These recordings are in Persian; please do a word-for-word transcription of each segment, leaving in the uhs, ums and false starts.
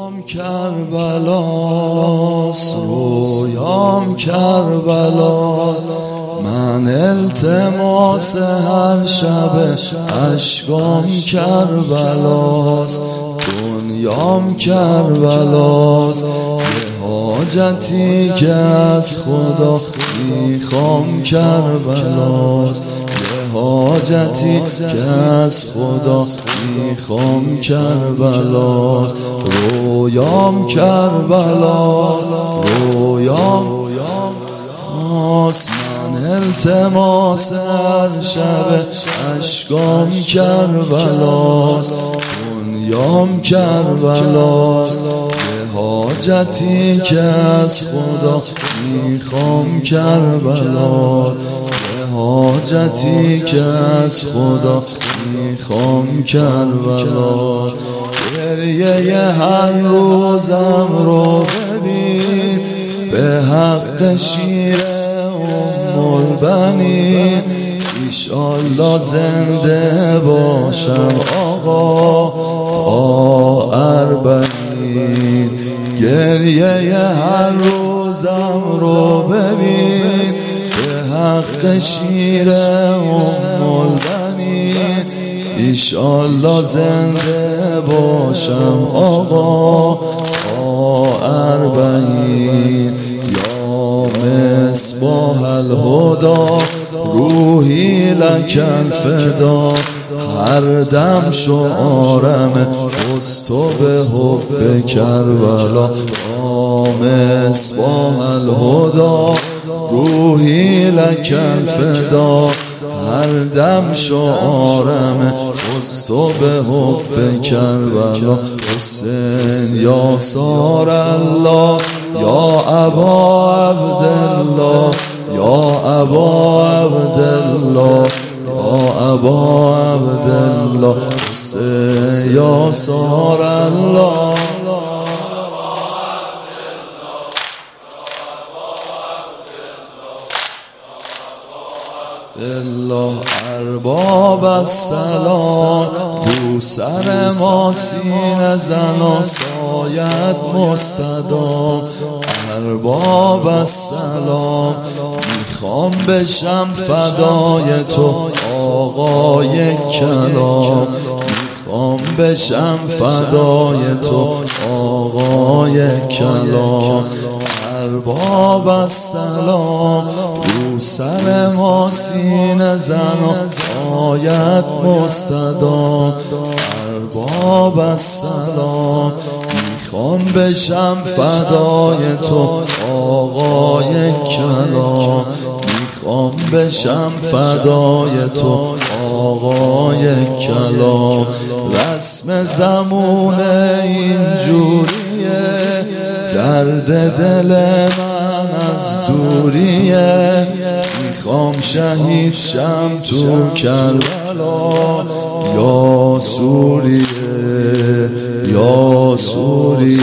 رویام کربلاست، رویام کربلا. من التماس هر شب اشکام کربلاست، دنیام کربلاست. یه حاجتی که از خدا میخوام کربلاست، یه حاجتی که از خدا میخوام کربلاست. رویام کربلا، رویام من التماس از شب اشکام کربلاست، دنیام کربلاست. یه حاجتی که از خدا میخوام کربلاست، یه حاجتی که از خدا میخوام کربلاست. گریه هر روزم رو ببین به حق شیر ام البنین. ایشالله زنده باشم آقا تا اربعین. گریه هر روزم رو ببین به حق شیر ام البنین. ایشالله زنده باشم آقا تا اربعین. یا مصباح الهدی روحی لک الفدا. هر دم شعارم تو به حب کربلا. یا مصباح الهدی روحی لک الفدا. هر دم شعارم تو به حب کربلا. حسین یا سار الله یا ابا عبدالله، یا ابا عبدالله، یا ابا عبدالله. حسین یا سار الله الله. ارباب السلام رو سر ما سینه زنا ساید مستدام. ارباب السلام میخوام بشم فدای تو آقای کلام، میخوام بشم فدای تو آقای کلام. ارباب السلام رو سر ما سینه زنا ساید مستدام. ارباب السلام میخوام بشم فدای تو آقای کلام، میخوام بشم فدای تو آقای کلام. رسم زمون اینجوریه، درد دل من از دوریه. میخوام شهید شم تو کربلا. یا سوریه یا سوریه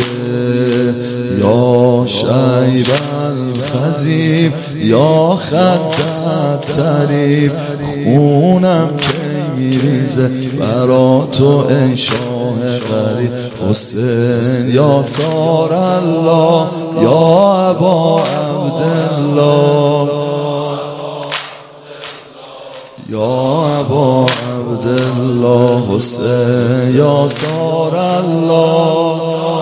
یا شیب الخزیب یا خدت طریب. خونم که میریزه برا تو ای شاه غریب. حسین یا سار الله یا ابا عبدالله، یا ابا عبدالله. حسین یا سار الله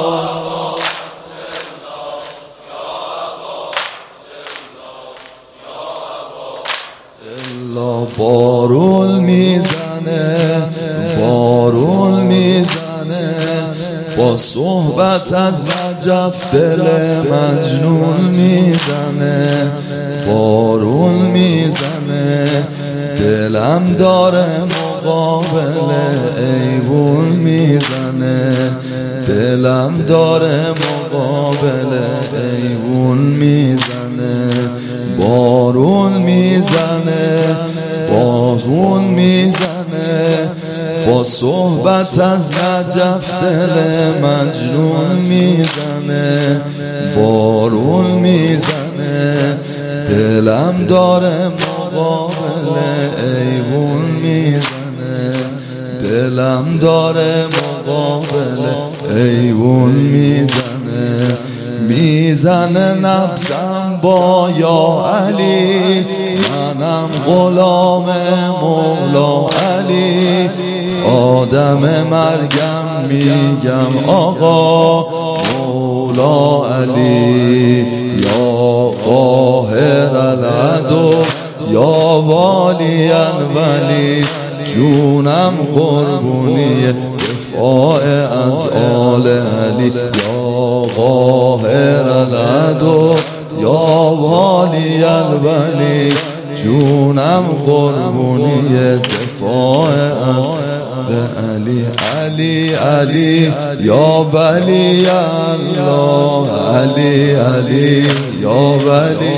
الله. بارون میزنه، بارون میزنه، با صحبت از نجف دل مجنون میزنه. بارون میزنه، دلم داره مقابل ایوون میزنه. دلم داره مقابل ایوون میزنه. بارون میزنه، بارون میزنه، با صحبت از نجف دل مجنون میزنه. بارون میزنه، دلم داره مقابل ایوون میزنه. دلم داره مقابل قابل ایوون میزنه میزنه نبزم با یا علی منم غلام مولا علی آدم مرگم میگم آقا مولا علی یا قاهر العدو یا والی الولی جونم قربونی دفاع از آل علی یا قاهر العدو یا والی الولی جونم قربونی دفاع از علی علی علی یا ولی الله علی علی یا ولی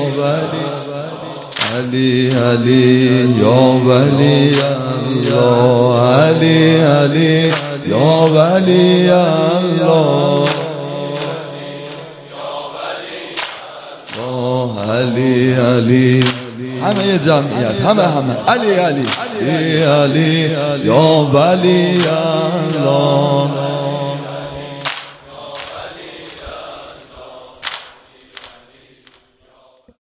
علی علی یا ولی الله علی علی یا ولی الله علی علی همه یه جمعیت همه همه علی علی علی علی یا ولی الله